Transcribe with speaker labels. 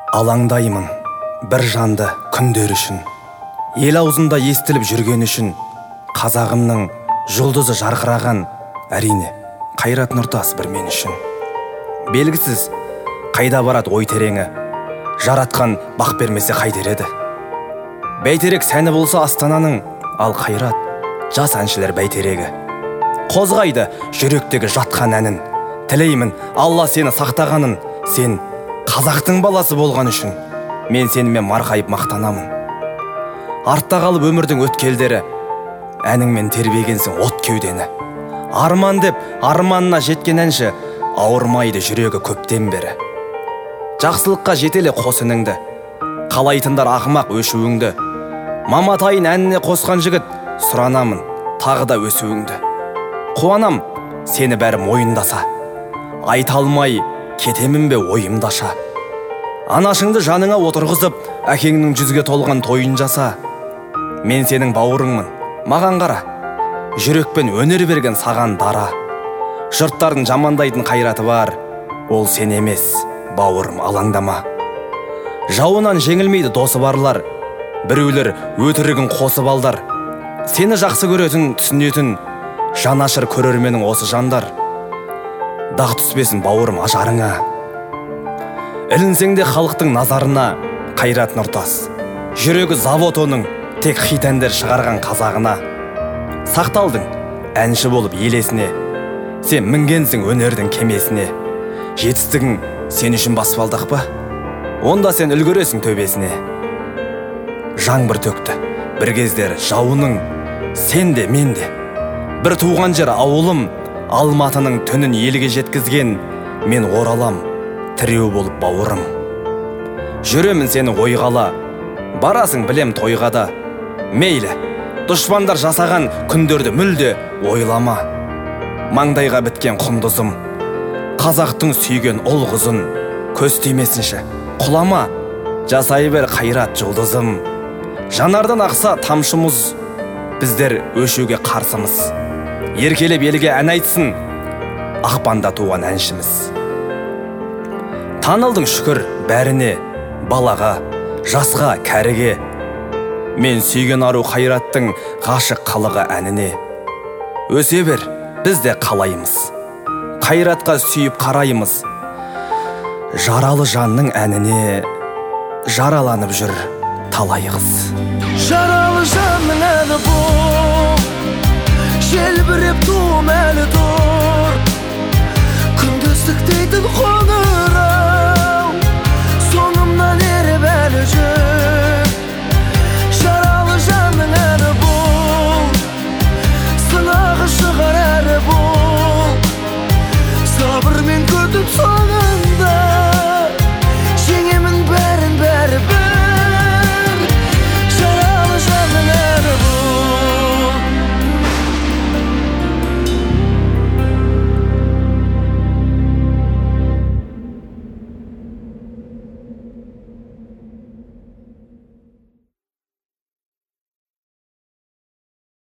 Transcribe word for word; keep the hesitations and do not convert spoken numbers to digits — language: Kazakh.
Speaker 1: Алаңдаймын бір жанды күндер үшін, ел аузында естіліп жүрген үшін. Қазағымның жұлдызы жарқыраған, әрине Қайрат Нұртас бір мен үшін. Белгісіз қайда барады ой тереңі, жаратқан бақ бермесе қайтер еді. Бәйтерек сәні болса астананың, ал Қайрат жас әншілер бәйтерегі. Қозғайды жүректегі жатқан әнін, тілеймін Алла сені сақтағанын. Сен қазақтың баласы болған үшін мен сенімен марқайып мақтанамын. Артта қалып өмірдің өткелдері, әніңмен тербегенсің от кеудені. Арман деп арманына жеткен әнші, ауырмайды жүрегі көптен бері. Жақсылыққа жетеле қос үніңді, қалайтындар ақымақ өшуіңді. Маматайын әніне қосқан жігіт, сұранамын тағы да өсуіңді. Қуанам сені бәрі мойындаса, айта алмай кетемін бе ойымдаша. Анашыңды жаныңа отырғызып, әкеңнің жүзге толған тойын жаса. Мен сенің бауырыңмын, маған қара, жүрекпен өнер берген саған дара. Жұрттардың жамандайтын қайраты бар, ол сен емес, бауырым, алаңдама. Жауынан жеңілмейді досы барлар, біреулер өтірігін қосып алдар. Сені жақсы көретін, түсінетін, жанашыр көрерменің осы жандар. Дақ түспесін бауырым ажарыңа, ілінсең де халықтың назарына. Қайрат Нұртас, жүрегі завод оның, тек хит әндер шығарған қазағына. Сақталдың әнші болып елесіне, сен мінгенсің өнердің кемесіне. Жетістігің сен үшін баспалдақ па, онда сен үлгересің төбесіне. Жаңбыр төкті бір кездер жауының, сен де мен де. Бір туған жер ауылым, Алматының түнін елге жеткізген. Мен оралам тіреу болып бауырым. Жүремін сені ойғала, барасың білем тойға да. Мейлі дұшпандар жасаған күндерді мүлде ойлама. Маңдайға біткен құндызым, қазақтың сүйген ұл қызын. Көз тимесінші құлама, жасай бер Қайрат жұлдызым. Жанардан ақса тамшы мұз, біздер өшуге қарсымыз. Еркелеп елге ән айтсын, ақпанда туған әншіміз. Танылдың шүкір бәріне, балаға, жасға, кәріге. Мен сүйген ару Қайраттың ғашық қалығы әніне. Өсе бер, біз де қалаймыз, Қайратқа сүйіп қараймыз. Жаралы жанның әніне жараланып жүр талайығыз.
Speaker 2: Жаралы жанның әні бұл, желбіреп туым әлі